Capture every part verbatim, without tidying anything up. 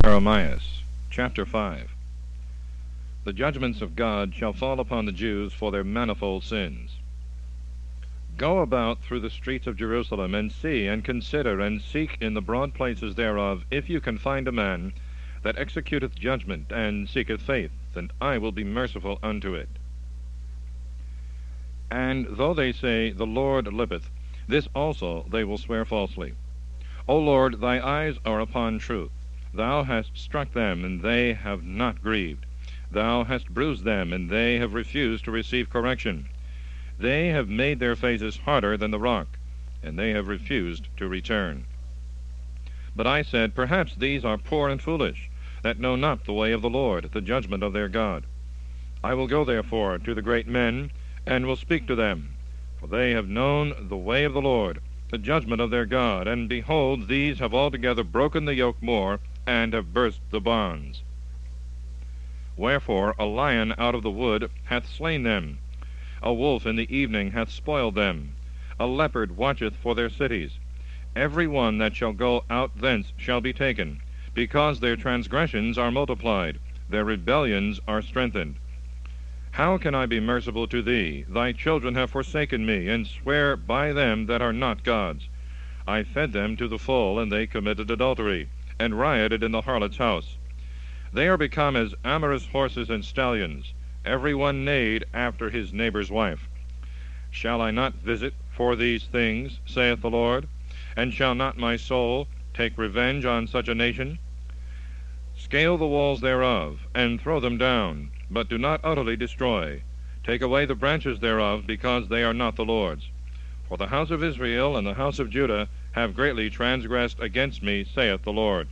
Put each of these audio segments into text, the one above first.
Jeremiah, chapter five. The judgments of God shall fall upon the Jews for their manifold sins. Go about through the streets of Jerusalem, and see, and consider, and seek in the broad places thereof, if you can find a man that executeth judgment, and seeketh faith, and I will be merciful unto it. And though they say, The Lord liveth, this also they will swear falsely. O Lord, thy eyes are upon truth. Thou hast struck them, and they have not grieved. Thou hast bruised them, and they have refused to receive correction. They have made their faces harder than the rock, and they have refused to return. But I said, Perhaps these are poor and foolish, that know not the way of the Lord, the judgment of their God. I will go therefore to the great men, and will speak to them, for they have known the way of the Lord, the judgment of their God. And behold, these have altogether broken the yoke more, and have burst the bonds. Wherefore a lion out of the wood hath slain them, a wolf in the evening hath spoiled them, a leopard watcheth for their cities. Every one that shall go out thence shall be taken, because their transgressions are multiplied, their rebellions are strengthened. How can I be merciful to thee? Thy children have forsaken me, and swear by them that are not gods. I fed them to the full, and they committed adultery, and rioted in the harlot's house. They are become as amorous horses and stallions, every one neighed after his neighbor's wife. Shall I not visit for these things, saith the Lord? And shall not my soul take revenge on such a nation? Scale the walls thereof, and throw them down, but do not utterly destroy. Take away the branches thereof, because they are not the Lord's. For the house of Israel and the house of Judah have greatly transgressed against me, saith the Lord.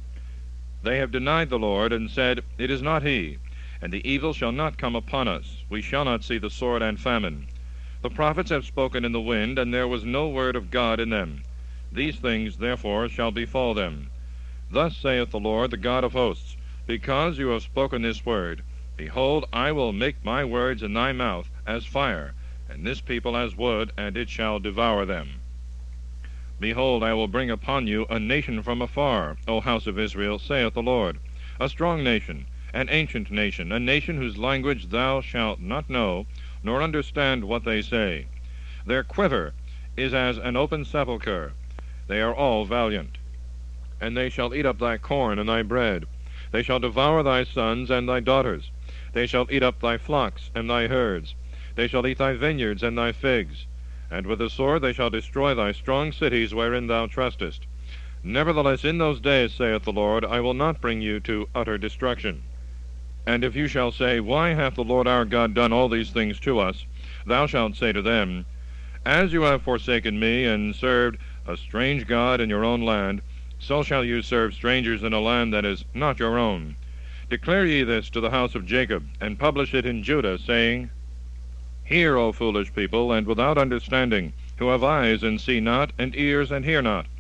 They have denied the Lord, and said, It is not he, and the evil shall not come upon us. We shall not see the sword and famine. The prophets have spoken in the wind, and there was no word of God in them. These things therefore shall befall them. Thus saith the Lord, the God of hosts, Because you have spoken this word, behold, I will make my words in thy mouth as fire, and this people as wood, and it shall devour them. Behold, I will bring upon you a nation from afar, O house of Israel, saith the Lord, a strong nation, an ancient nation, a nation whose language thou shalt not know, nor understand what they say. Their quiver is as an open sepulchre. They are all valiant. And they shall eat up thy corn and thy bread. They shall devour thy sons and thy daughters. They shall eat up thy flocks and thy herds. They shall eat thy vineyards and thy figs. And with the sword they shall destroy thy strong cities wherein thou trustest. Nevertheless, in those days, saith the Lord, I will not bring you to utter destruction. And if you shall say, Why hath the Lord our God done all these things to us? Thou shalt say to them, As you have forsaken me, and served a strange God in your own land, so shall you serve strangers in a land that is not your own. Declare ye this to the house of Jacob, and publish it in Judah, saying, Hear, O foolish people, and without understanding, who have eyes and see not, and ears and hear not.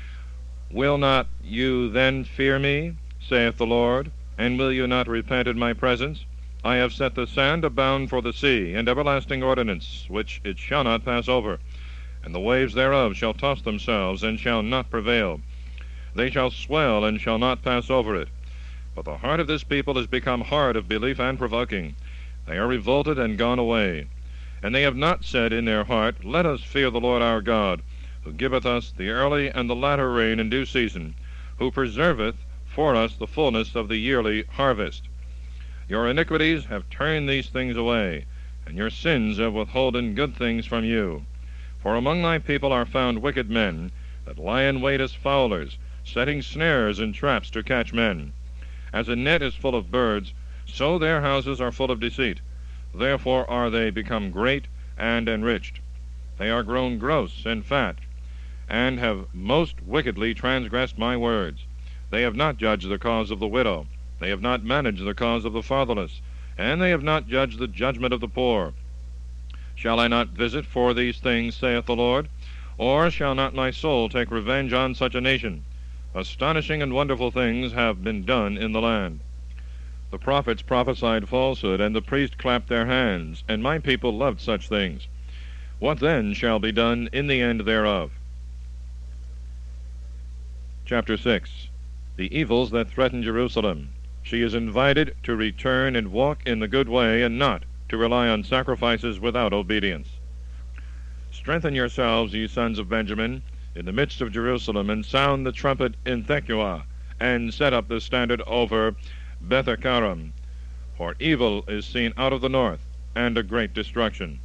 Will not you then fear me, saith the Lord, and will you not repent in my presence? I have set the sand a bound for the sea, and everlasting ordinance, which it shall not pass over, and the waves thereof shall toss themselves, and shall not prevail. They shall swell, and shall not pass over it. But the heart of this people is become hard of belief and provoking. They are revolted and gone away. And they have not said in their heart, Let us fear the Lord our God, who giveth us the early and the latter rain in due season, who preserveth for us the fullness of the yearly harvest. Your iniquities have turned these things away, and your sins have withholden good things from you. For among thy people are found wicked men, that lie in wait as fowlers, setting snares and traps to catch men. As a net is full of birds, so their houses are full of deceit. Therefore are they become great and enriched. They are grown gross and fat, and have most wickedly transgressed my words. They have not judged the cause of the widow. They have not managed the cause of the fatherless, and they have not judged the judgment of the poor. Shall I not visit for these things, saith the Lord? Or shall not my soul take revenge on such a nation? Astonishing and wonderful things have been done in the land. The prophets prophesied falsehood, and the priests clapped their hands, and my people loved such things. What then shall be done in the end thereof? Chapter six. the evils that threaten Jerusalem. She is invited to return and walk in the good way, and not to rely on sacrifices without obedience. Strengthen yourselves, ye sons of Benjamin, in the midst of Jerusalem, and sound the trumpet in Thekua, and set up the standard over Bethakaram. For evil is seen out of the north, and a great destruction.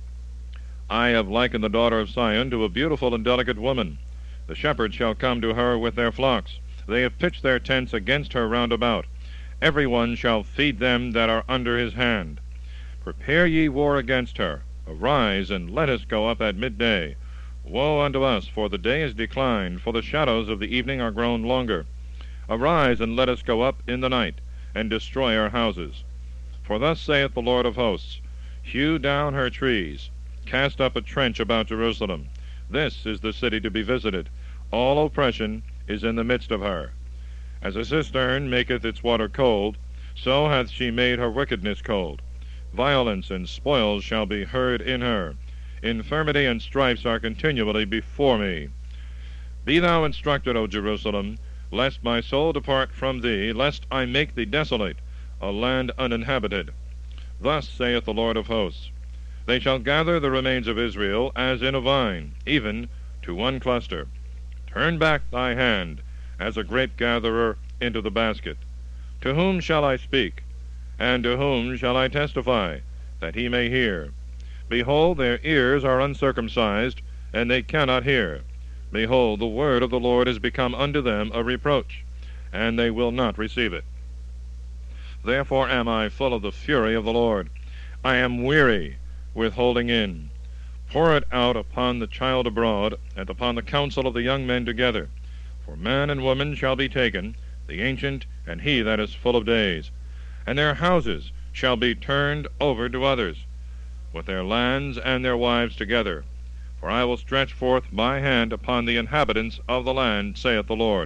I have likened the daughter of Sion to a beautiful and delicate woman. The shepherds shall come to her with their flocks. They have pitched their tents against her round about. Every one shall feed them that are under his hand. Prepare ye war against her. Arise, and let us go up at midday. Woe unto us, for the day is declined, for the shadows of the evening are grown longer. Arise, and let us go up in the night, and destroy our houses. For thus saith the Lord of hosts, Hew down her trees, cast up a trench about Jerusalem. This is the city to be visited. All oppression is in the midst of her. As a cistern maketh its water cold, so hath she made her wickedness cold. Violence and spoils shall be heard in her. Infirmity and stripes are continually before me. Be thou instructed, O Jerusalem, lest my soul depart from thee, lest I make thee desolate, a land uninhabited. Thus saith the Lord of hosts, They shall gather the remains of Israel as in a vine, even to one cluster. Turn back thy hand, as a grape gatherer into the basket. To whom shall I speak, and to whom shall I testify, that he may hear? Behold, their ears are uncircumcised, and they cannot hear. Behold, the word of the Lord is become unto them a reproach, and they will not receive it. Therefore am I full of the fury of the Lord. I am weary with holding in. Pour it out upon the child abroad, and upon the counsel of the young men together. For man and woman shall be taken, the ancient and he that is full of days. And their houses shall be turned over to others, with their lands and their wives together. For I will stretch forth my hand upon the inhabitants of the land, saith the Lord.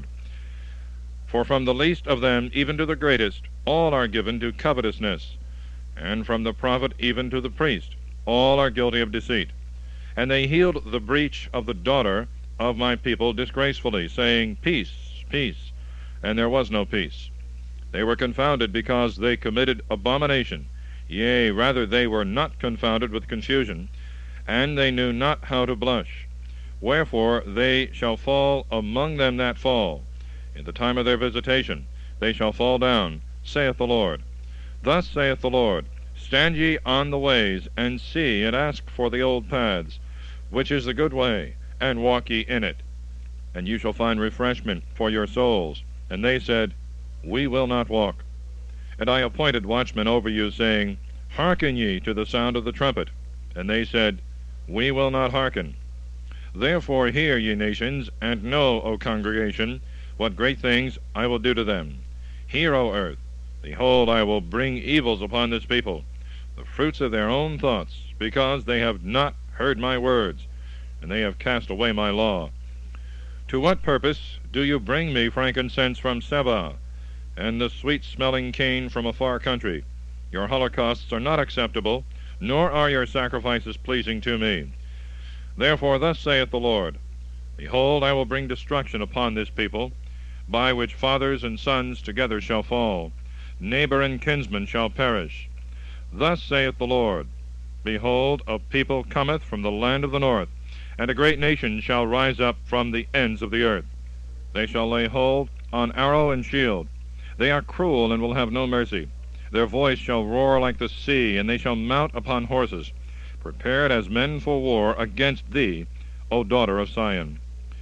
For from the least of them even to the greatest, all are given to covetousness, and from the prophet even to the priest, all are guilty of deceit. And they healed the breach of the daughter of my people disgracefully, saying, Peace, peace, and there was no peace. They were confounded because they committed abomination. Yea, rather they were not confounded with confusion, and they knew not how to blush. Wherefore they shall fall among them that fall. In the time of their visitation they shall fall down, saith the Lord. Thus saith the Lord, Stand ye on the ways, and see, and ask for the old paths, which is the good way, and walk ye in it. And you shall find refreshment for your souls. And they said, We will not walk. And I appointed watchmen over you, saying, Hearken ye to the sound of the trumpet. And they said, We will not hearken. Therefore hear, ye nations, and know, O congregation, what great things I will do to them. Hear, O earth, behold, I will bring evils upon this people, the fruits of their own thoughts, because they have not heard my words, and they have cast away my law. To what purpose do you bring me frankincense from Seba, and the sweet-smelling cane from a far country? Your holocausts are not acceptable, nor are your sacrifices pleasing to me. Therefore thus saith the Lord, Behold, I will bring destruction upon this people, by which fathers and sons together shall fall, neighbor and kinsman shall perish. Thus saith the Lord, Behold, a people cometh from the land of the north, and a great nation shall rise up from the ends of the earth. They shall lay hold on arrow and shield. They are cruel and will have no mercy. Their voice shall roar like the sea, and they shall mount upon horses, prepared as men for war against thee, O daughter of Sion.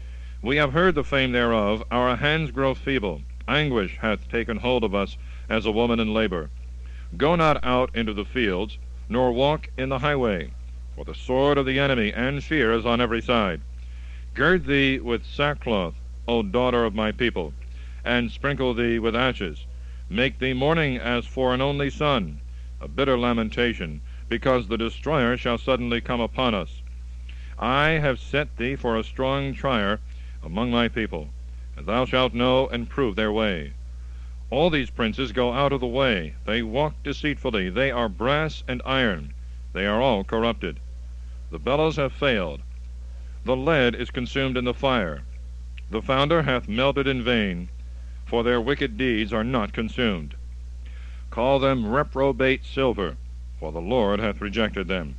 We have heard the fame thereof, our hands grow feeble. Anguish hath taken hold of us as a woman in labor. Go not out into the fields, nor walk in the highway, for the sword of the enemy and fear is on every side. Gird thee with sackcloth, O daughter of my people, and sprinkle thee with ashes. Make thee mourning as for an only son, a bitter lamentation, because the destroyer shall suddenly come upon us. I have set thee for a strong trier among my people, and thou shalt know and prove their way. All these princes go out of the way, they walk deceitfully, they are brass and iron, they are all corrupted. The bellows have failed, the lead is consumed in the fire, the founder hath melted in vain. for their wicked deeds are not consumed. Call them reprobate silver, for the Lord hath rejected them.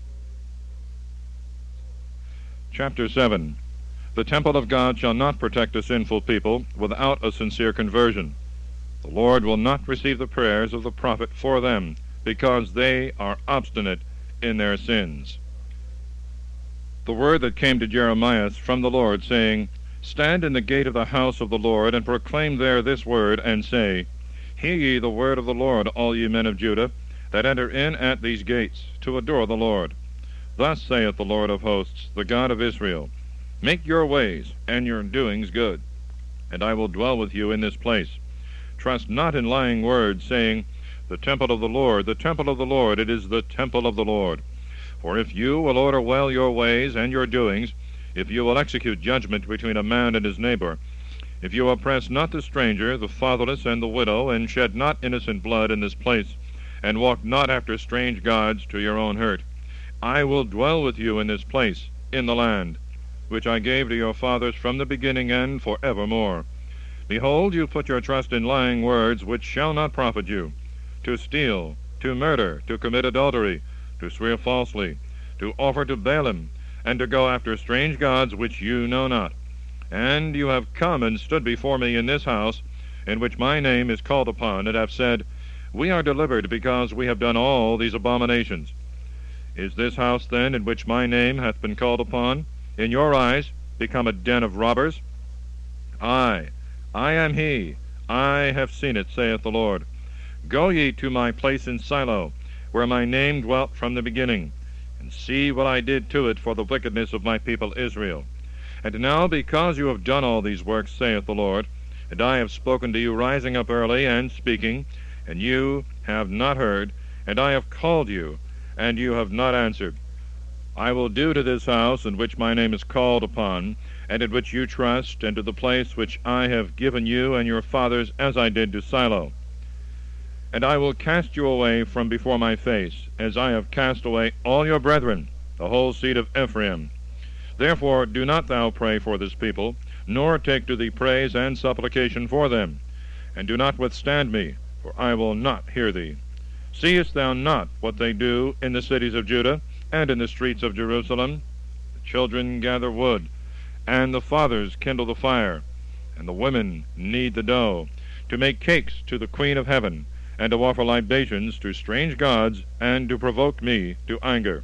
Chapter seven. The temple of God shall not protect a sinful people without a sincere conversion. The Lord will not receive the prayers of the prophet for them, because they are obstinate in their sins. The word that came to Jeremiah from the Lord, saying, Stand in the gate of the house of the Lord, and proclaim there this word, and say, Hear ye the word of the Lord, all ye men of Judah, that enter in at these gates, to adore the Lord. Thus saith the Lord of hosts, the God of Israel, Make your ways and your doings good, and I will dwell with you in this place. Trust not in lying words, saying, The temple of the Lord, the temple of the Lord, it is the temple of the Lord. For if you will order well your ways and your doings, if you will execute judgment between a man and his neighbor, if you oppress not the stranger, the fatherless, and the widow, and shed not innocent blood in this place, and walk not after strange gods to your own hurt, I will dwell with you in this place, in the land, which I gave to your fathers from the beginning and for evermore. Behold, you put your trust in lying words, which shall not profit you, to steal, to murder, to commit adultery, to swear falsely, to offer to Baalim, and to go after strange gods which you know not. And you have come and stood before me in this house, in which my name is called upon, and have said, We are delivered, because we have done all these abominations. Is this house then, in which my name hath been called upon, in your eyes become a den of robbers? I, I am he, I have seen it, saith the Lord. Go ye to my place in Silo, where my name dwelt from the beginning, and see what I did to it for the wickedness of my people Israel. And now, because you have done all these works, saith the Lord, and I have spoken to you rising up early and speaking, and you have not heard, and I have called you, and you have not answered, I will do to this house in which my name is called upon, and in which you trust, and to the place which I have given you and your fathers, as I did to Silo. And I will cast you away from before my face, as I have cast away all your brethren, the whole seed of Ephraim. Therefore do not thou pray for this people, nor take to thee praise and supplication for them, and do not withstand me, for I will not hear thee. Seest thou not what they do in the cities of Judah, and in the streets of Jerusalem? The children gather wood, and the fathers kindle the fire, and the women knead the dough, to make cakes to the Queen of heaven, and to offer libations to strange gods, and to provoke me to anger.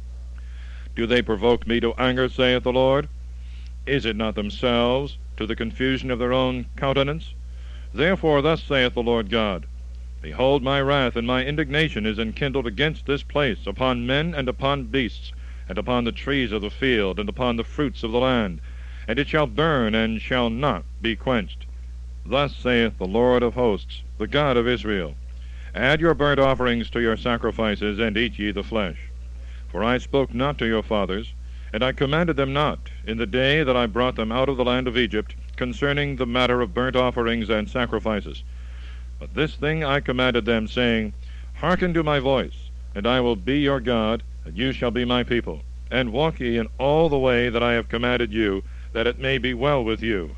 Do they provoke me to anger, saith the Lord? Is it not themselves, to the confusion of their own countenance? Therefore thus saith the Lord God, Behold, my wrath and my indignation is enkindled against this place, upon men and upon beasts, and upon the trees of the field, and upon the fruits of the land, and it shall burn, and shall not be quenched. Thus saith the Lord of hosts, the God of Israel, Add your burnt offerings to your sacrifices, and eat ye the flesh. For I spoke not to your fathers, and I commanded them not, in the day that I brought them out of the land of Egypt, concerning the matter of burnt offerings and sacrifices. But this thing I commanded them, saying, Hearken to my voice, and I will be your God, and you shall be my people. And walk ye in all the way that I have commanded you, that it may be well with you.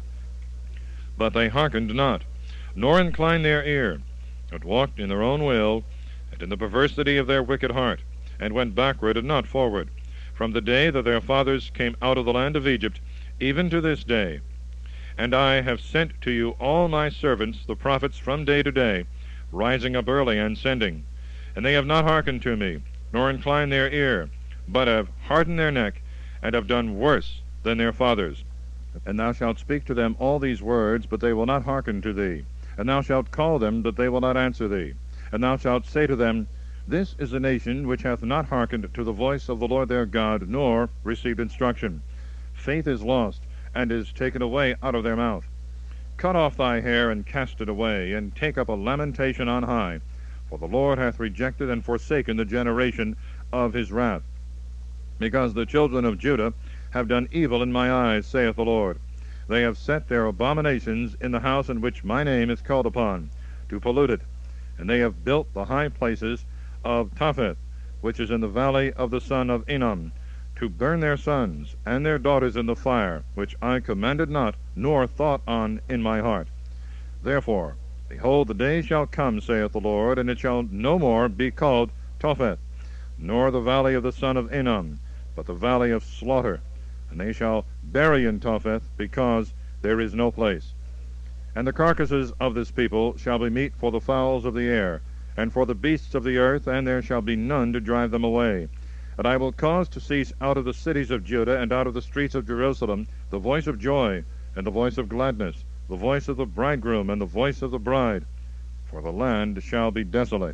But they hearkened not, nor inclined their ear, but walked in their own will, and in the perversity of their wicked heart, and went backward and not forward, from the day that their fathers came out of the land of Egypt, even to this day. And I have sent to you all my servants, the prophets, from day to day, rising up early and sending. And they have not hearkened to me, nor inclined their ear, but have hardened their neck, and have done worse than their fathers. And thou shalt speak to them all these words, but they will not hearken to thee. And thou shalt call them, but they will not answer thee. And thou shalt say to them, This is a nation which hath not hearkened to the voice of the Lord their God, nor received instruction. Faith is lost, and is taken away out of their mouth. Cut off thy hair, and cast it away, and take up a lamentation on high. For the Lord hath rejected and forsaken the generation of his wrath. Because the children of Judah have done evil in my eyes, saith the Lord. They have set their abominations in the house in which my name is called upon, to pollute it. And they have built the high places of Topheth, which is in the valley of the son of Enom, to burn their sons and their daughters in the fire, which I commanded not, nor thought on in my heart. Therefore, behold, the day shall come, saith the Lord, and it shall no more be called Topheth, nor the valley of the son of Hinnom, but the valley of slaughter. And they shall bury in Topheth, because there is no place. And the carcasses of this people shall be meat for the fowls of the air, and for the beasts of the earth, and there shall be none to drive them away. And I will cause to cease out of the cities of Judah and out of the streets of Jerusalem the voice of joy, and the voice of gladness, the voice of the bridegroom, and the voice of the bride, for the land shall be desolate.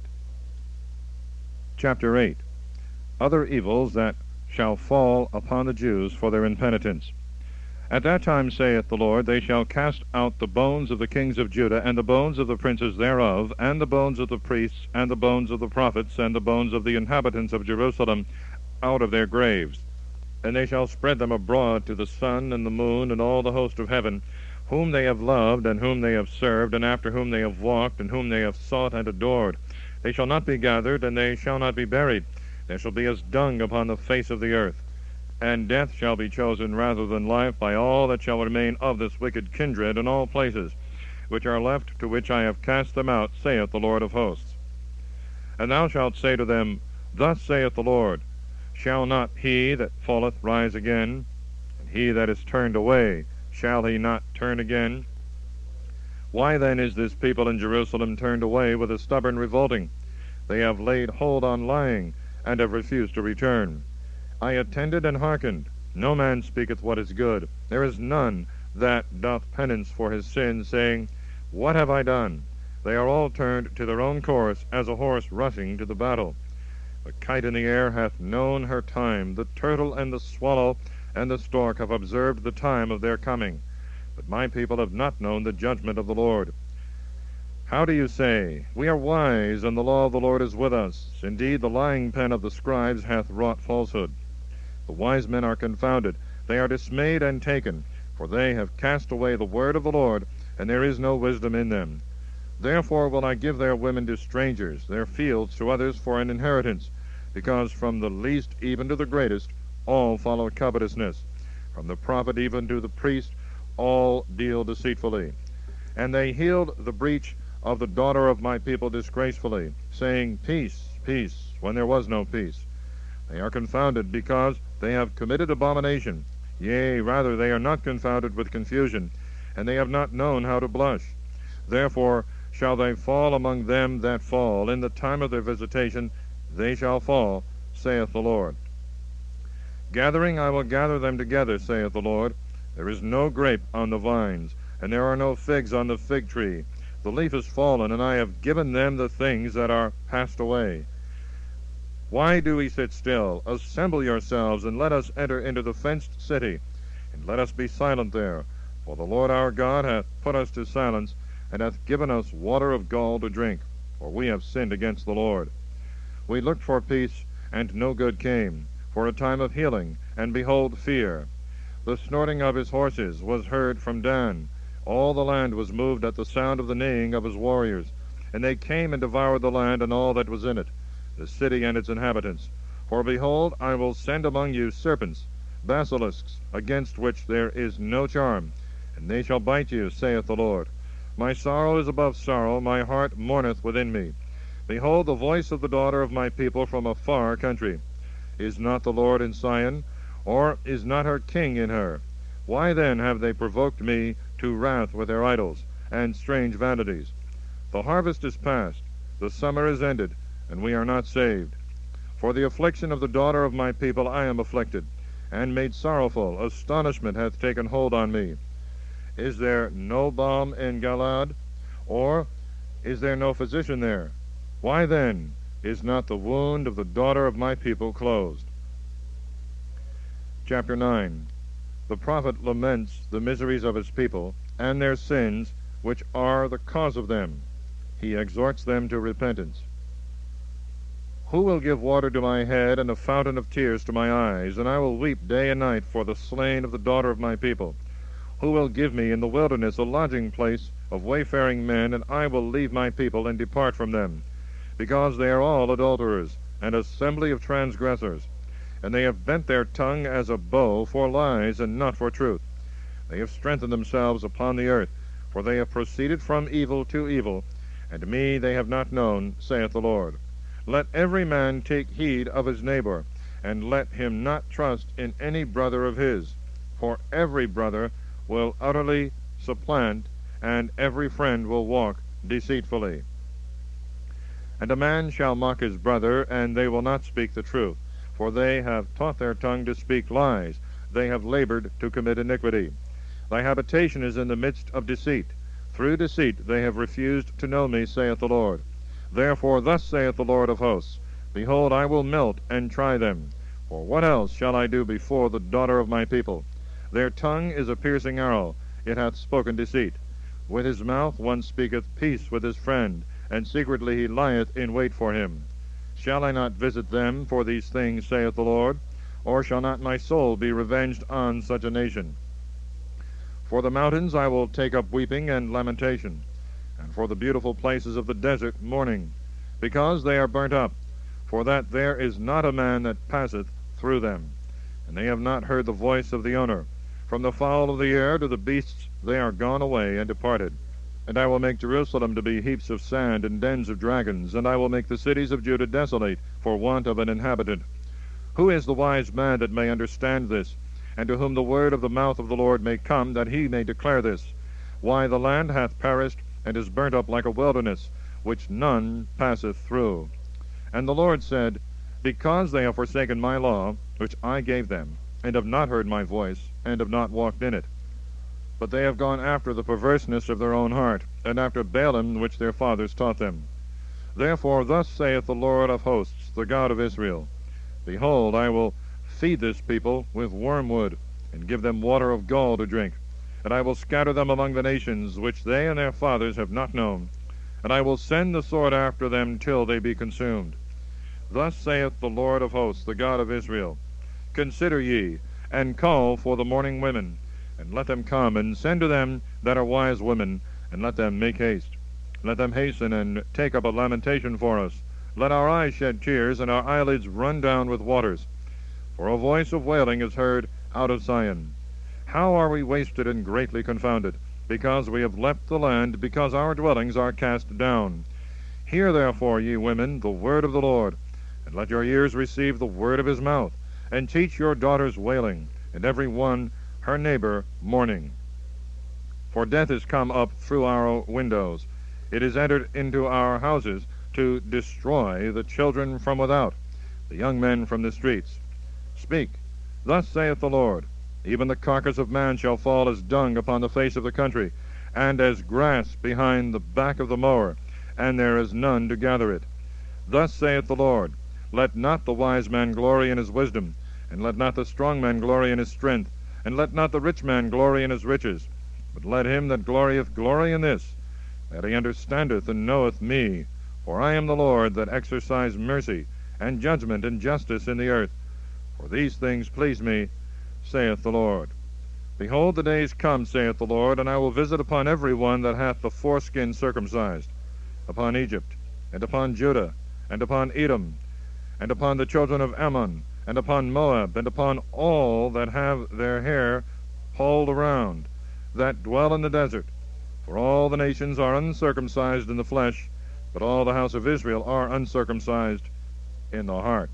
Chapter eight. Other evils that shall fall upon the Jews for their impenitence. At that time, saith the Lord, they shall cast out the bones of the kings of Judah, and the bones of the princes thereof, and the bones of the priests, and the bones of the prophets, and the bones of the inhabitants of Jerusalem, out of their graves. And they shall spread them abroad to the sun and the moon, and all the host of heaven, whom they have loved, and whom they have served, and after whom they have walked, and whom they have sought and adored. They shall not be gathered, and they shall not be buried. They shall be as dung upon the face of the earth. And death shall be chosen rather than life by all that shall remain of this wicked kindred in all places, which are left, to which I have cast them out, saith the Lord of hosts. And thou shalt say to them, Thus saith the Lord, Shall not he that falleth rise again? And he that is turned away, shall he not turn again? Why then is this people in Jerusalem turned away with a stubborn revolting? They have laid hold on lying, and have refused to return. I attended and hearkened. No man speaketh what is good. There is none that doth penance for his sins, saying, What have I done? They are all turned to their own course, as a horse rushing to the battle. The kite in the air hath known her time. The turtle and the swallow and the stork have observed the time of their coming. But my people have not known the judgment of the Lord. How do you say, We are wise, and the law of the Lord is with us? Indeed, the lying pen of the scribes hath wrought falsehood. The wise men are confounded, they are dismayed and taken, for they have cast away the word of the Lord, and there is no wisdom in them. Therefore will I give their women to strangers, their fields to others for an inheritance, because from the least even to the greatest all follow covetousness. From the prophet even to the priest all deal deceitfully. And they healed the breach of the daughter of my people disgracefully, saying, Peace, peace, when there was no peace. They are confounded because they have committed abomination. Yea, rather, they are not confounded with confusion, and they have not known how to blush. Therefore shall they fall among them that fall. In the time of their visitation they shall fall, saith the Lord. Gathering I will gather them together, saith the Lord. There is no grape on the vines, and there are no figs on the fig tree. The leaf is fallen, and I have given them the things that are passed away. Why do we sit still? Assemble yourselves, and let us enter into the fenced city, and let us be silent there. For the Lord our God hath put us to silence, and hath given us water of gall to drink, for we have sinned against the Lord. We looked for peace, and no good came, for a time of healing, and behold fear. The snorting of his horses was heard from Dan. All the land was moved at the sound of the neighing of his warriors. And they came and devoured the land and all that was in it, the city and its inhabitants. For behold, I will send among you serpents, basilisks, against which there is no charm, and they shall bite you, saith the Lord. My sorrow is above sorrow, my heart mourneth within me. Behold the voice of the daughter of my people from a far country. Is not the Lord in Zion, or is not her king in her? Why then have they provoked me to wrath with their idols and strange vanities? The harvest is past, the summer is ended, and we are not saved. For the affliction of the daughter of my people I am afflicted, and made sorrowful. Astonishment hath taken hold on me. Is there no balm in Galaad? Or is there no physician there? Why then is not the wound of the daughter of my people closed? Chapter nine. The prophet laments the miseries of his people, and their sins, which are the cause of them. He exhorts them to repentance. Who will give water to my head, and a fountain of tears to my eyes? And I will weep day and night for the slain of the daughter of my people. Who will give me in the wilderness a lodging place of wayfaring men, and I will leave my people and depart from them? Because they are all adulterers, an assembly of transgressors. And they have bent their tongue as a bow for lies, and not for truth. They have strengthened themselves upon the earth, for they have proceeded from evil to evil, and me they have not known, saith the Lord. Let every man take heed of his neighbor, and let him not trust in any brother of his, for every brother will utterly supplant, and every friend will walk deceitfully. And a man shall mock his brother, and they will not speak the truth, for they have taught their tongue to speak lies, they have labored to commit iniquity. Thy habitation is in the midst of deceit. Through deceit they have refused to know me, saith the Lord. Therefore thus saith the Lord of hosts, Behold, I will melt and try them. For what else shall I do before the daughter of my people? Their tongue is a piercing arrow, it hath spoken deceit. With his mouth one speaketh peace with his friend, and secretly he lieth in wait for him. Shall I not visit them for these things, saith the Lord? Or shall not my soul be revenged on such a nation? For the mountains I will take up weeping and lamentation, and for the beautiful places of the desert mourning, because they are burnt up, for that there is not a man that passeth through them, and they have not heard the voice of the owner. From the fowl of the air to the beasts they are gone away and departed. And I will make Jerusalem to be heaps of sand and dens of dragons, and I will make the cities of Judah desolate for want of an inhabitant. Who is the wise man that may understand this, and to whom the word of the mouth of the Lord may come, that he may declare this? Why, the land hath perished, and is burnt up like a wilderness, which none passeth through. And the Lord said, Because they have forsaken my law, which I gave them, and have not heard my voice, and have not walked in it. But they have gone after the perverseness of their own heart, and after Baalim which their fathers taught them. Therefore thus saith the Lord of hosts, the God of Israel, Behold, I will feed this people with wormwood, and give them water of gall to drink, and I will scatter them among the nations which they and their fathers have not known, and I will send the sword after them till they be consumed. Thus saith the Lord of hosts, the God of Israel, Consider ye, and call for the mourning women, and let them come, and send to them that are wise women, and let them make haste. Let them hasten and take up a lamentation for us. Let our eyes shed tears, and our eyelids run down with waters. For a voice of wailing is heard out of Zion. How are we wasted and greatly confounded, because we have left the land, because our dwellings are cast down. Hear therefore, ye women, the word of the Lord, and let your ears receive the word of his mouth, and teach your daughters wailing, and every one her neighbor mourning. For death is come up through our windows. It is entered into our houses to destroy the children from without, the young men from the streets. Speak, thus saith the Lord, Even the carcass of man shall fall as dung upon the face of the country, and as grass behind the back of the mower, and there is none to gather it. Thus saith the Lord, Let not the wise man glory in his wisdom, and let not the strong man glory in his strength, and let not the rich man glory in his riches, but let him that glorieth glory in this, that he understandeth and knoweth me. For I am the Lord that exercise mercy, and judgment and justice in the earth. For these things please me, saith the Lord. Behold, the days come, saith the Lord, and I will visit upon every one that hath the foreskin circumcised, upon Egypt, and upon Judah, and upon Edom, and upon the children of Ammon, and upon Moab, and upon all that have their hair hauled around, that dwell in the desert. For all the nations are uncircumcised in the flesh, but all the house of Israel are uncircumcised in the heart.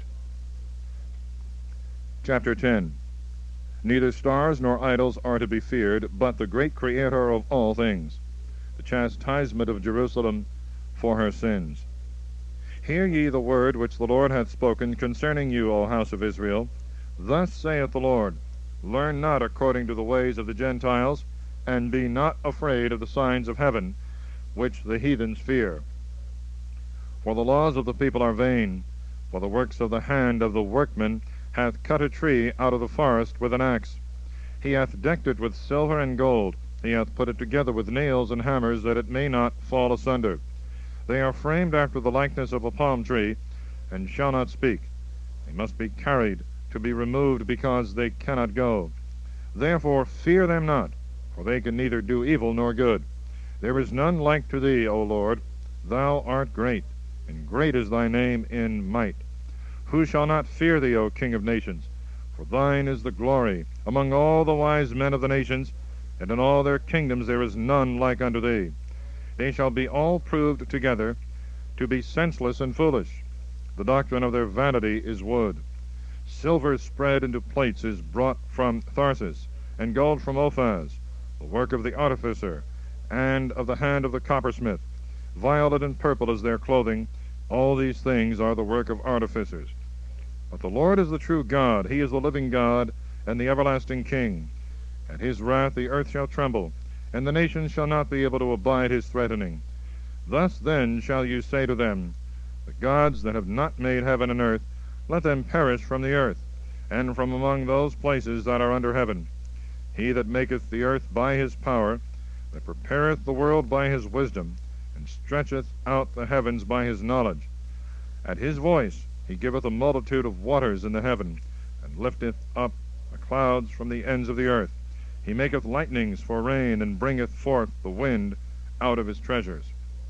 Chapter ten. Neither stars nor idols are to be feared, but the great Creator of all things, the chastisement of Jerusalem for her sins. Hear ye the word which the Lord hath spoken concerning you, O house of Israel. Thus saith the Lord, Learn not according to the ways of the Gentiles, and be not afraid of the signs of heaven, which the heathens fear. For the laws of the people are vain, for the works of the hand of the workman hath cut a tree out of the forest with an axe. He hath decked it with silver and gold, he hath put it together with nails and hammers, that it may not fall asunder. They are framed after the likeness of a palm tree, and shall not speak. They must be carried, to be removed, because they cannot go. Therefore fear them not, for they can neither do evil nor good. There is none like to thee, O Lord. Thou art great, and great is thy name in might. Who shall not fear thee, O King of nations? For thine is the glory among all the wise men of the nations, and in all their kingdoms there is none like unto thee. They shall be all proved together to be senseless and foolish. The doctrine of their vanity is wood. Silver spread into plates is brought from Tharsis, and gold from Ophaz, the work of the artificer, and of the hand of the coppersmith. Violet and purple is their clothing. All these things are the work of artificers. But the Lord is the true God. He is the living God and the everlasting King. At his wrath the earth shall tremble, and the nations shall not be able to abide his threatening. Thus then shall you say to them, the gods that have not made heaven and earth, let them perish from the earth, and from among those places that are under heaven. He that maketh the earth by his power, that prepareth the world by his wisdom, and stretcheth out the heavens by his knowledge. At his voice he giveth a multitude of waters in the heaven, and lifteth up the clouds from the ends of the earth. He maketh lightnings for rain, and bringeth forth the wind out of his treasures.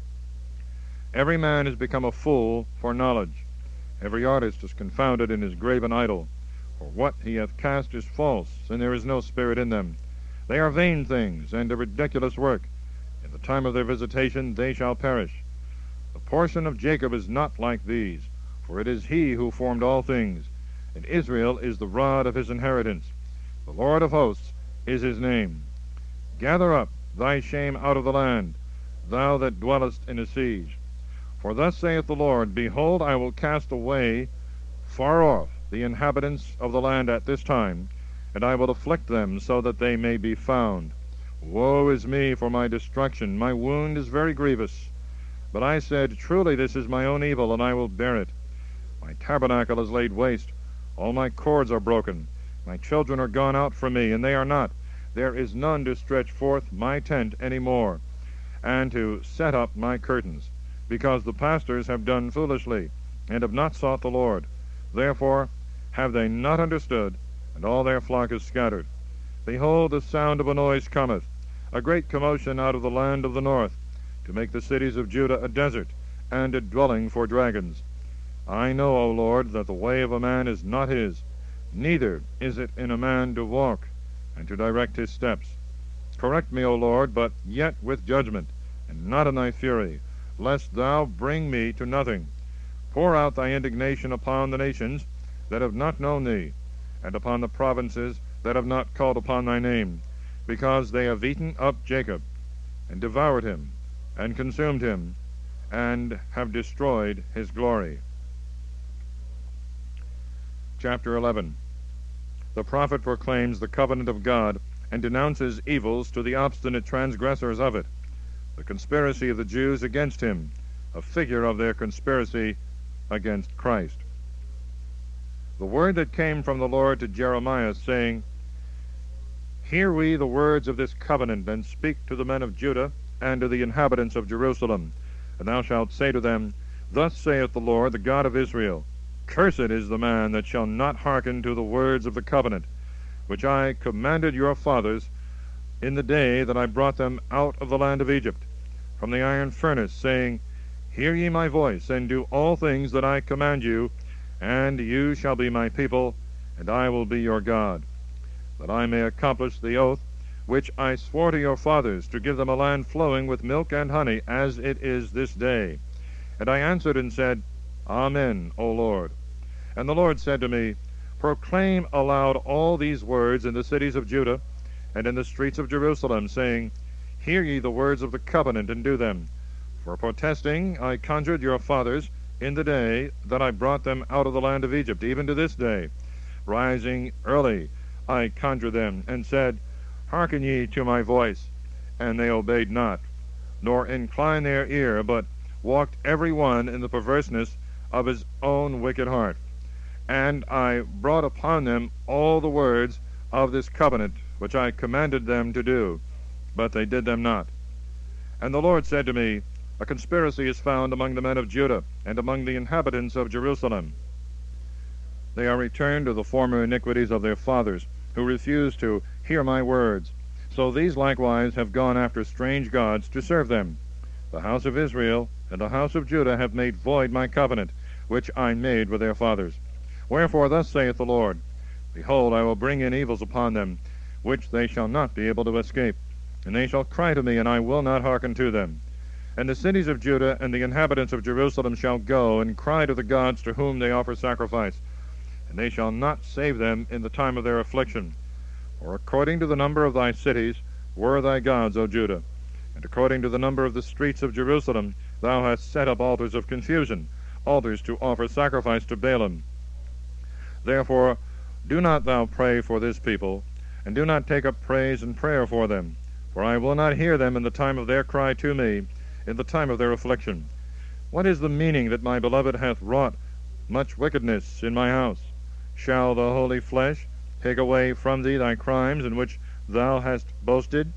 Every man is become a fool for knowledge. Every artist is confounded in his graven idol. For what he hath cast is false, and there is no spirit in them. They are vain things, and a ridiculous work. In the time of their visitation they shall perish. The portion of Jacob is not like these, for it is he who formed all things, and Israel is the rod of his inheritance. The Lord of hosts is his name. Gather up thy shame out of the land, thou that dwellest in a siege. For thus saith the Lord, behold, I will cast away far off the inhabitants of the land at this time, and I will afflict them so that they may be found. Woe is me for my destruction, my wound is very grievous. But I said, truly this is my own evil, and I will bear it. My tabernacle is laid waste, all my cords are broken. My children are gone out from me, and they are not. There is none to stretch forth my tent any more, and to set up my curtains, because the pastors have done foolishly, and have not sought the Lord. Therefore have they not understood, and all their flock is scattered. Behold, the sound of a noise cometh, a great commotion out of the land of the north, to make the cities of Judah a desert, and a dwelling for dragons. I know, O Lord, that the way of a man is not his, neither is it in a man to walk, and to direct his steps. Correct me, O Lord, but yet with judgment, and not in thy fury, lest thou bring me to nothing. Pour out thy indignation upon the nations that have not known thee, and upon the provinces that have not called upon thy name, because they have eaten up Jacob, and devoured him, and consumed him, and have destroyed his glory. Chapter eleven. The prophet proclaims the covenant of God, and denounces evils to the obstinate transgressors of it. The conspiracy of the Jews against him, a figure of their conspiracy against Christ. The word that came from the Lord to Jeremiah, saying, Hear we the words of this covenant, and speak to the men of Judah, and to the inhabitants of Jerusalem. And thou shalt say to them, Thus saith the Lord, the God of Israel, Cursed is the man that shall not hearken to the words of the covenant, which I commanded your fathers in the day that I brought them out of the land of Egypt, from the iron furnace, saying, Hear ye my voice, and do all things that I command you, and you shall be my people, and I will be your God, that I may accomplish the oath which I swore to your fathers, to give them a land flowing with milk and honey, as it is this day. And I answered and said, Amen, O Lord. And the Lord said to me, Proclaim aloud all these words in the cities of Judah, and in the streets of Jerusalem, saying, Hear ye the words of the covenant, and do them. For protesting I conjured your fathers in the day that I brought them out of the land of Egypt, even to this day. Rising early I conjured them, and said, Hearken ye to my voice. And they obeyed not, nor inclined their ear, but walked every one in the perverseness of his own wicked heart. And I brought upon them all the words of this covenant, which I commanded them to do, but they did them not. And the Lord said to me, A conspiracy is found among the men of Judah, and among the inhabitants of Jerusalem. They are returned to the former iniquities of their fathers, who refused to hear my words. So these likewise have gone after strange gods to serve them. The house of Israel and the house of Judah have made void my covenant, which I made with their fathers. Wherefore thus saith the Lord, Behold, I will bring in evils upon them, which they shall not be able to escape. And they shall cry to me, and I will not hearken to them. And the cities of Judah and the inhabitants of Jerusalem shall go and cry to the gods to whom they offer sacrifice, and they shall not save them in the time of their affliction. For according to the number of thy cities were thy gods, O Judah, and according to the number of the streets of Jerusalem thou hast set up altars of confusion, altars to offer sacrifice to Baalim. Therefore do not thou pray for this people, and do not take up praise and prayer for them, for I will not hear them in the time of their cry to me, in the time of their affliction. What is the meaning that my beloved hath wrought much wickedness in my house? Shall the holy flesh take away from thee thy crimes in which thou hast boasted?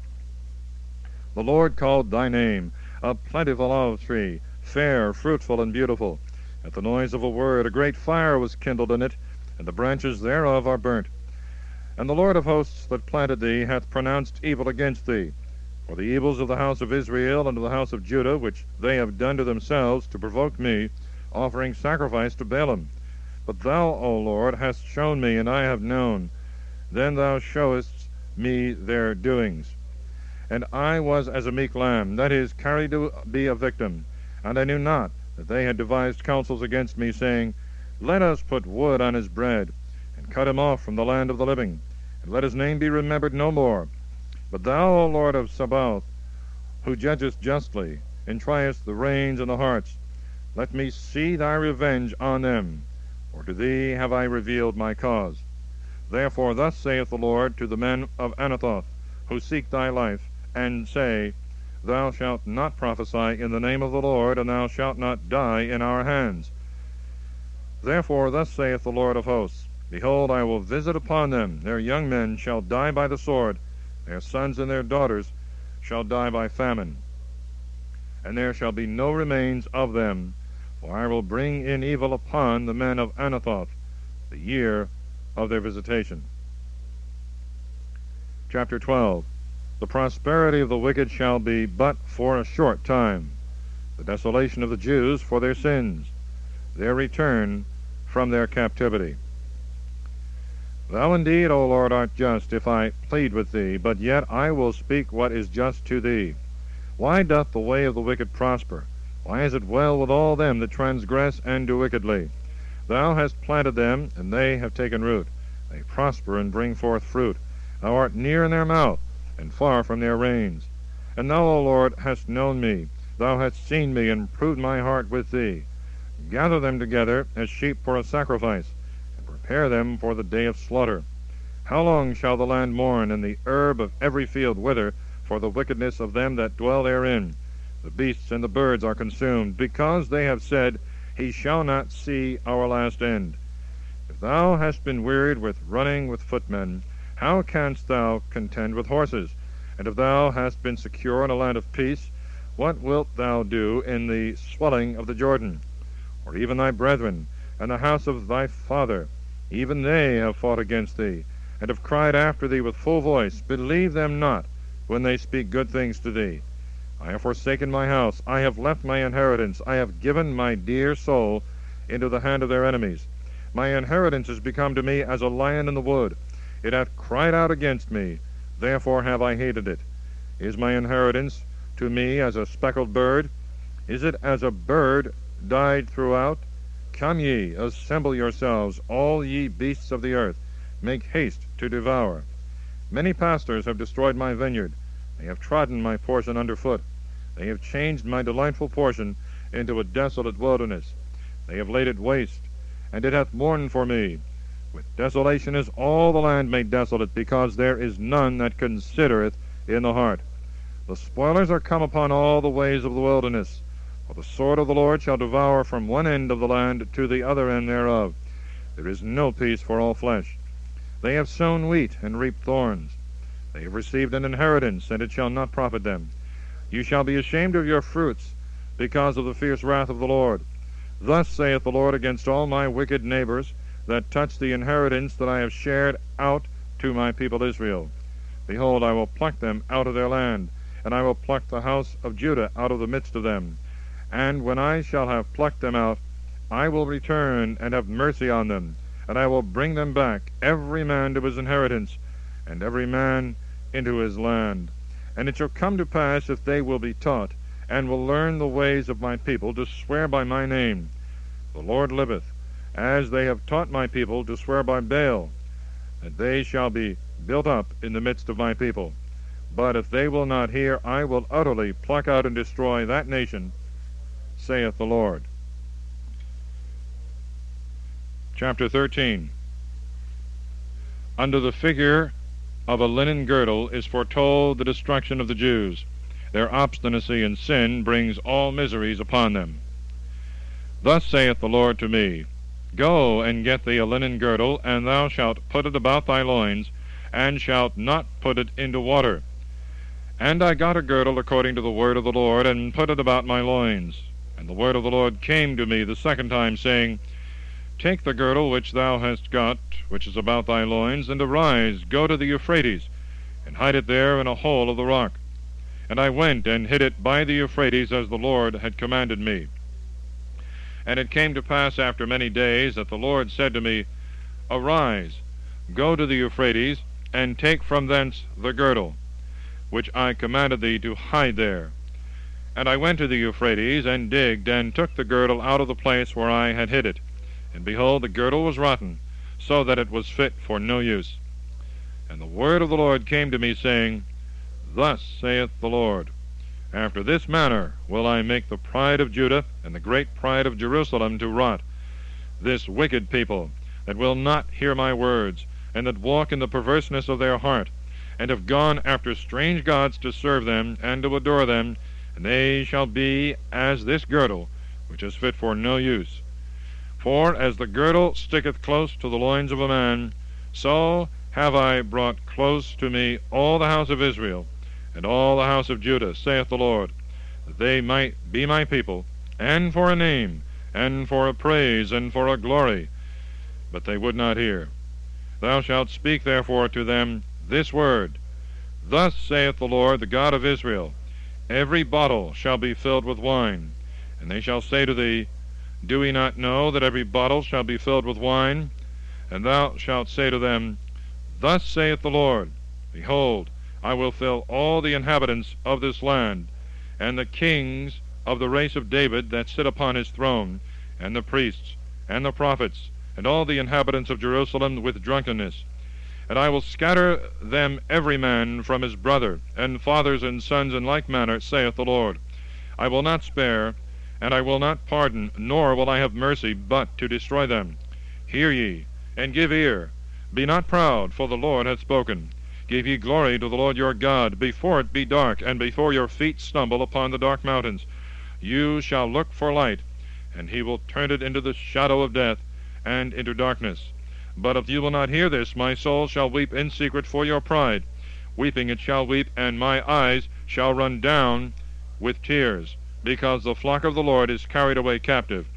The Lord called thy name a plentiful olive tree, fair, fruitful, and beautiful. At the noise of a word a great fire was kindled in it, and the branches thereof are burnt. And the Lord of hosts that planted thee hath pronounced evil against thee, for the evils of the house of Israel and of the house of Judah, which they have done to themselves to provoke me, offering sacrifice to Baalim. But thou, O Lord, hast shown me, and I have known. Then thou showest me their doings. And I was as a meek lamb, that is, carried to be a victim. And I knew not that they had devised counsels against me, saying, Let us put wood on his bread, and cut him off from the land of the living, and let his name be remembered no more. But thou, O Lord of Sabaoth, who judgest justly, and triest the reins and the hearts, let me see thy revenge on them, for to thee have I revealed my cause. Therefore thus saith the Lord to the men of Anathoth, who seek thy life, and say, Thou shalt not prophesy in the name of the Lord, and thou shalt not die in our hands. Therefore thus saith the Lord of hosts, Behold, I will visit upon them, their young men shall die by the sword, their sons and their daughters shall die by famine, and there shall be no remains of them, for I will bring in evil upon the men of Anathoth, the year of their visitation. Chapter twelve. The prosperity of the wicked shall be but for a short time, the desolation of the Jews for their sins, their return from their captivity. Thou indeed, O Lord, art just, if I plead with thee, but yet I will speak what is just to thee. Why doth the way of the wicked prosper? Why is it well with all them that transgress and do wickedly? Thou hast planted them, and they have taken root. They prosper and bring forth fruit. Thou art near in their mouth, and far from their reins. And thou, O Lord, hast known me. Thou hast seen me, and proved my heart with thee. Gather them together as sheep for a sacrifice, and prepare them for the day of slaughter. How long shall the land mourn, and the herb of every field wither, for the wickedness of them that dwell therein? The beasts and the birds are consumed, because they have said, He shall not see our last end. If thou hast been wearied with running with footmen, how canst thou contend with horses? And if thou hast been secure in a land of peace, what wilt thou do in the swelling of the Jordan? Or even thy brethren, and the house of thy father, even they have fought against thee, and have cried after thee with full voice. Believe them not when they speak good things to thee. I have forsaken my house, I have left my inheritance, I have given my dear soul into the hand of their enemies. My inheritance is become to me as a lion in the wood. It hath cried out against me, therefore have I hated it. Is my inheritance to me as a speckled bird? Is it as a bird dyed throughout? Come ye, assemble yourselves, all ye beasts of the earth, make haste to devour. Many pastors have destroyed my vineyard, they have trodden my portion under foot. They have changed my delightful portion into a desolate wilderness. They have laid it waste, and it hath mourned for me. With desolation is all the land made desolate, because there is none that considereth in the heart. The spoilers are come upon all the ways of the wilderness, for the sword of the Lord shall devour from one end of the land to the other end thereof. There is no peace for all flesh. They have sown wheat and reaped thorns. They have received an inheritance, and it shall not profit them. You shall be ashamed of your fruits, because of the fierce wrath of the Lord. Thus saith the Lord against all my wicked neighbors, that touch the inheritance that I have shared out to my people Israel. Behold, I will pluck them out of their land, and I will pluck the house of Judah out of the midst of them. And when I shall have plucked them out, I will return and have mercy on them, and I will bring them back, every man to his inheritance, and every man into his land. And it shall come to pass, if they will be taught, and will learn the ways of my people, to swear by my name, the Lord liveth, as they have taught my people to swear by Baal, that they shall be built up in the midst of my people. But if they will not hear, I will utterly pluck out and destroy that nation, saith the Lord. Chapter thirteen. Under the figure of a linen girdle is foretold the destruction of the Jews. Their obstinacy in sin brings all miseries upon them. Thus saith the Lord to me, Go and get thee a linen girdle, and thou shalt put it about thy loins, and shalt not put it into water. And I got a girdle according to the word of the Lord, and put it about my loins. And the word of the Lord came to me the second time, saying, Take the girdle which thou hast got, which is about thy loins, and arise, go to the Euphrates, and hide it there in a hole of the rock. And I went and hid it by the Euphrates, as the Lord had commanded me. And it came to pass after many days that the Lord said to me, Arise, go to the Euphrates, and take from thence the girdle, which I commanded thee to hide there. And I went to the Euphrates, and digged, and took the girdle out of the place where I had hid it. And behold, the girdle was rotten, so that it was fit for no use. And the word of the Lord came to me, saying, Thus saith the Lord, After this manner will I make the pride of Judah and the great pride of Jerusalem to rot, this wicked people that will not hear my words, and that walk in the perverseness of their heart, and have gone after strange gods to serve them and to adore them, and they shall be as this girdle, which is fit for no use. For as the girdle sticketh close to the loins of a man, so have I brought close to me all the house of Israel, and all the house of Judah, saith the Lord, that they might be my people, and for a name, and for a praise, and for a glory. But they would not hear. Thou shalt speak therefore to them this word, Thus saith the Lord, the God of Israel, Every bottle shall be filled with wine. And they shall say to thee, Do we not know that every bottle shall be filled with wine? And thou shalt say to them, Thus saith the Lord, Behold, I will fill all the inhabitants of this land, and the kings of the race of David that sit upon his throne, and the priests, and the prophets, and all the inhabitants of Jerusalem with drunkenness. And I will scatter them every man from his brother, and fathers and sons in like manner, saith the Lord. I will not spare, and I will not pardon, nor will I have mercy, but to destroy them. Hear ye, and give ear. Be not proud, for the Lord hath spoken. Give ye glory to the Lord your God, before it be dark, and before your feet stumble upon the dark mountains. You shall look for light, and he will turn it into the shadow of death, and into darkness. But if you will not hear this, my soul shall weep in secret for your pride. Weeping it shall weep, and my eyes shall run down with tears, because the flock of the Lord is carried away captive.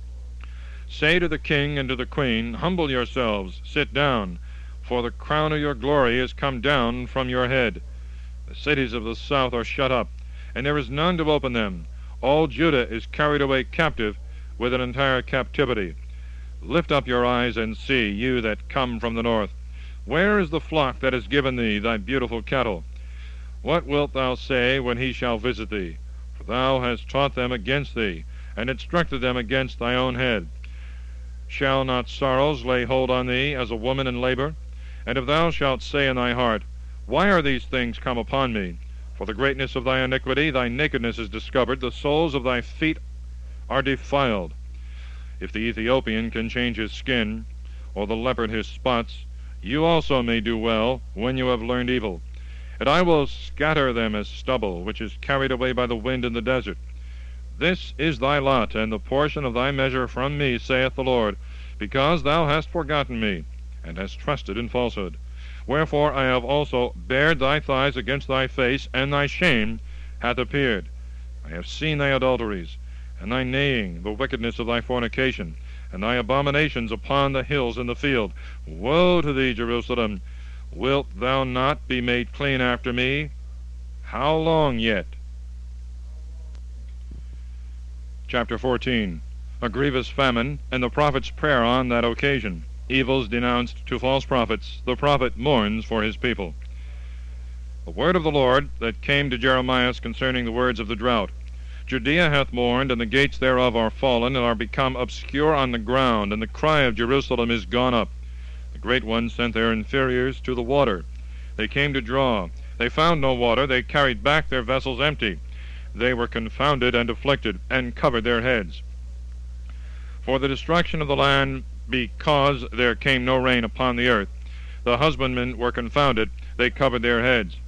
Say to the king and to the queen, Humble yourselves, sit down, for the crown of your glory is come down from your head. The cities of the south are shut up, and there is none to open them. All Judah is carried away captive with an entire captivity. Lift up your eyes and see, you that come from the north. Where is the flock that has given thee thy beautiful cattle? What wilt thou say when he shall visit thee? For thou hast taught them against thee, and instructed them against thy own head. Shall not sorrows lay hold on thee as a woman in labor? And if thou shalt say in thy heart, Why are these things come upon me? For the greatness of thy iniquity, thy nakedness is discovered, the soles of thy feet are defiled. If the Ethiopian can change his skin, or the leopard his spots, you also may do well when you have learned evil. And I will scatter them as stubble, which is carried away by the wind in the desert. This is thy lot, and the portion of thy measure from me, saith the Lord, because thou hast forgotten me, and hast trusted in falsehood. Wherefore I have also bared thy thighs against thy face, and thy shame hath appeared. I have seen thy adulteries, and thy neighing, the wickedness of thy fornication, and thy abominations upon the hills in the field. Woe to thee, Jerusalem! Wilt thou not be made clean after me? How long yet? Chapter fourteen. A grievous famine, and the prophet's prayer on that occasion. evils denounced to false prophets, the prophet mourns for his people. The word of the Lord that came to Jeremiah concerning the words of the drought. Judea hath mourned, and the gates thereof are fallen, and are become obscure on the ground, and the cry of Jerusalem is gone up. The great ones sent their inferiors to the water. They came to draw. They found no water. They carried back their vessels empty. They were confounded and afflicted, and covered their heads. For the destruction of the land, because there came no rain upon the earth. The husbandmen were confounded. They covered their heads.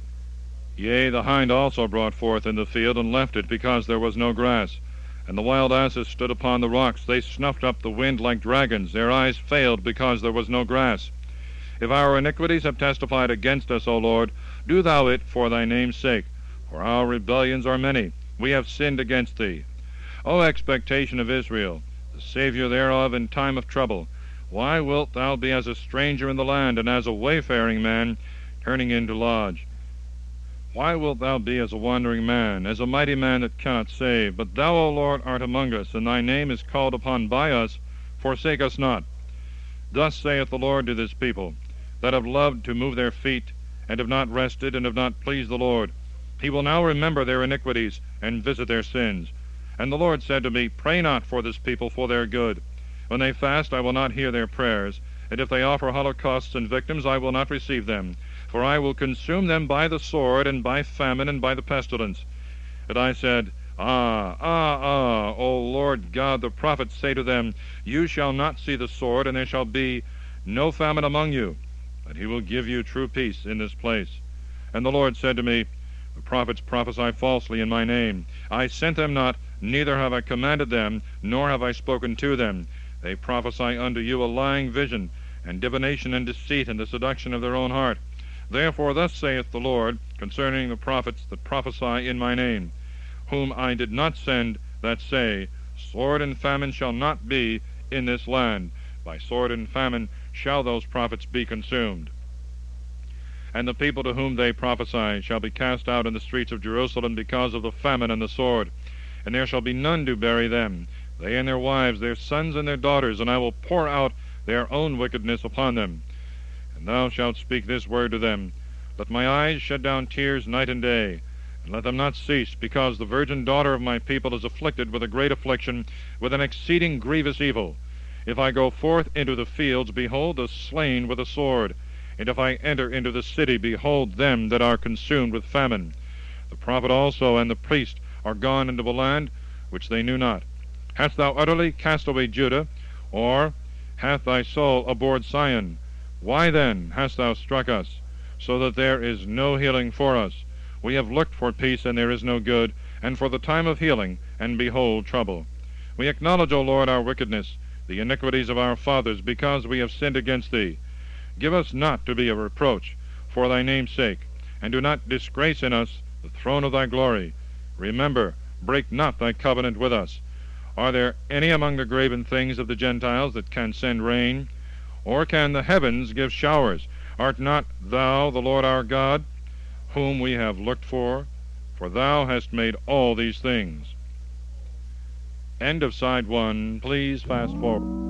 Yea, the hind also brought forth in the field, and left it, because there was no grass. And the wild asses stood upon the rocks. They snuffed up the wind like dragons. Their eyes failed, because there was no grass. If our iniquities have testified against us, O Lord, do thou it for thy name's sake. For our rebellions are many. We have sinned against thee. O expectation of Israel, the Savior thereof in time of trouble, why wilt thou be as a stranger in the land, and as a wayfaring man turning in to lodge? Why wilt thou be as a wandering man, as a mighty man that cannot save? But thou, O Lord, art among us, and thy name is called upon by us. Forsake us not. Thus saith the Lord to this people, that have loved to move their feet, and have not rested, and have not pleased the Lord. He will now remember their iniquities, and visit their sins. And the Lord said to me, Pray not for this people for their good. When they fast, I will not hear their prayers, and if they offer holocausts and victims, I will not receive them. For I will consume them by the sword, and by famine, and by the pestilence. And I said, Ah, ah, ah, O Lord God, the prophets say to them, You shall not see the sword, and there shall be no famine among you, but he will give you true peace in this place. And the Lord said to me, The prophets prophesy falsely in my name. I sent them not, neither have I commanded them, nor have I spoken to them. They prophesy unto you a lying vision, and divination and deceit, and the seduction of their own heart. Therefore thus saith the Lord concerning the prophets that prophesy in my name, whom I did not send, that say, Sword and famine shall not be in this land. By sword and famine shall those prophets be consumed. And the people to whom they prophesy shall be cast out in the streets of Jerusalem because of the famine and the sword. And there shall be none to bury them, they and their wives, their sons and their daughters, and I will pour out their own wickedness upon them. And thou shalt speak this word to them, Let my eyes shed down tears night and day, and let them not cease, because the virgin daughter of my people is afflicted with a great affliction, with an exceeding grievous evil. If I go forth into the fields, behold the slain with a sword, and if I enter into the city, behold them that are consumed with famine. The prophet also and the priest are gone into a land which they knew not. Hast thou utterly cast away Judah, or hath thy soul abhorred Zion? Why then hast thou struck us, so that there is no healing for us? We have looked for peace, and there is no good, and for the time of healing, and behold trouble. We acknowledge, O Lord, our wickedness, the iniquities of our fathers, because we have sinned against thee. Give us not to be a reproach for thy name's sake, and do not disgrace in us the throne of thy glory. Remember, break not thy covenant with us. Are there any among the graven things of the Gentiles that can send rain? Or can the heavens give showers? Art not thou the Lord our God, whom we have looked for? For thou hast made all these things. End of side one. Please fast forward.